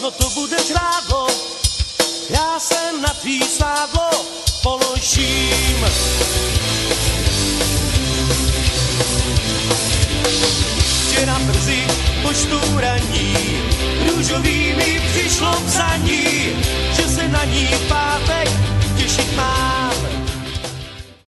co to bude žrádlo, já se na tvý sádlo položím.